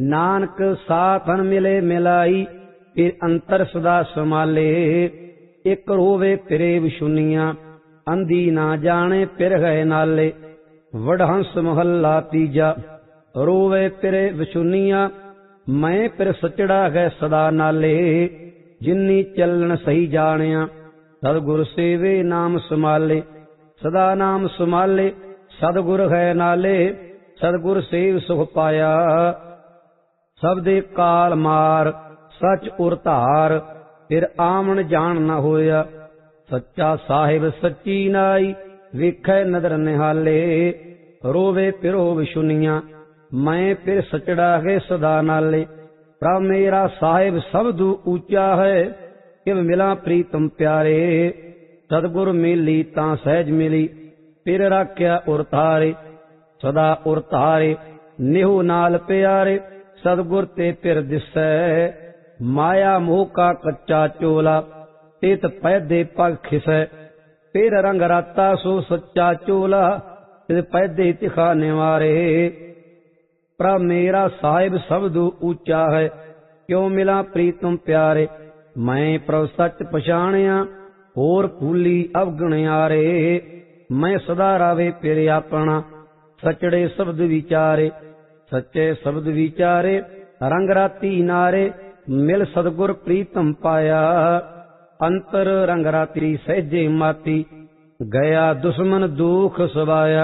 नानक साथन मिले मिलाई, फिर अंतर सदा समाले। एक रोवे फिरे विशुनिया, अंधी ना जाने फिर गए नाले। वडहंस महला तीजा, रोवे फिरे विशुनिया, मैं फिर सचड़ा गए सदा नाले। जिन्नी चलन सही जानिया, सदगुर सेवे नाम समाले। सदा नाम समाले, सदगुर है नाले। सदगुर सेव सुख पाया, सबदे काल मार। सच उर धार, फिर आमन जान न होया। सच्चा साहिब सच्ची नाई, वेखै नदर निहाले। रोवे फिरो विशुनिया, मैं फिर सचड़ा है सदा नाले। प्रभ मेरा साहिब सबदू ऊंचा है, किव मिला प्रीतम प्यारे। सतगुर मिली तां सहज मिली, फिर राख्या उर तारे। सदा उर तारे, निहु नाल प्यारे। सतगुर ते फिर दिसै, माया मोह का कच्चा चोला। तित पैदे पग खिसै, फिर रंग राता सो सच्चा चोला। तित पैदे तिखा निवारे। प्रभ मेरा साहिब सबदू ऊंचा है, क्यों मिला प्रीतम प्यारे। मैं प्रभ सच पछाणिया, होर भूली अवगणियारे। मैं सदा रावे फिर अपना, सचड़े शब्द विचारे। सच्चे शब्द विचारे, रंग राती नारे। मिल सतगुर प्रीतम पाया, अंतर रंग राती सहजे माती। गया दुश्मन दुख सवाया,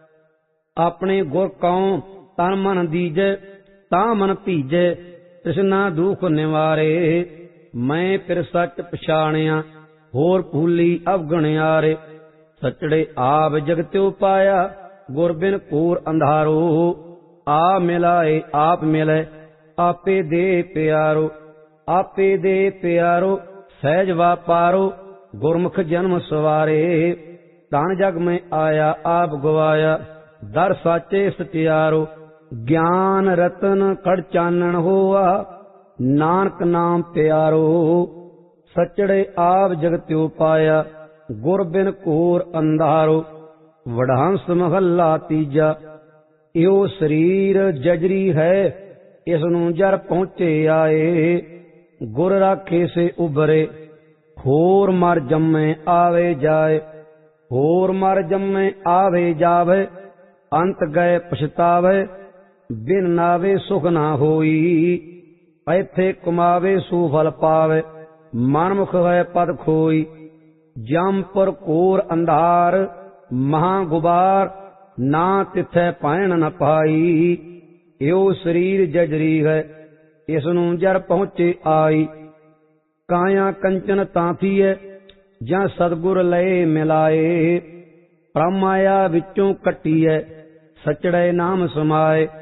अपने गुर कौं तन मन दीजै। तां मन भीजै, तृष्णा दुख निवारे। मैं फिर सच पछाणिया, होर भूली अवगणियारे। सचड़े आप जगत्यो पाया, गुर बिन कोर अंधारो। आ मिलाए आप मिलै, आपे दे प्यारो। आपे दे प्यारो, सहज वापारो। गुरमुख जन्म सवारे, धन जग में आया आप गवाया। दर साचे सचियारो, ज्ञान रतन कड़ चानन होआ। नानक नाम प्यारो, सचड़े आप जगत्यो पाया। गुर बिन कोर अंधारो। वडहंस महला तीजा, इहो शरीर जजरी है, इसनू जर पहुंचे आए। गुर राखे से उबरे, होर मर जम्मे आवे जाए। होर मर जम्मे आवे जावे, अंत गए पछतावे। बिन नावे सुख ना होई, ऐथे कमावे सुफल पावे। मनमुख है पद खोई, जमपुर कोर अंधार। महा गुबार, ना तिथै पैण न पाई। यो शरीर जजरी है, इसनू जर पहुंचे आई। काया कंचन तांथी है, ਜਾਂ सतगुर लए मिलाए। प्रमाया विचों कट्टी है, सचड़े नाम समाए।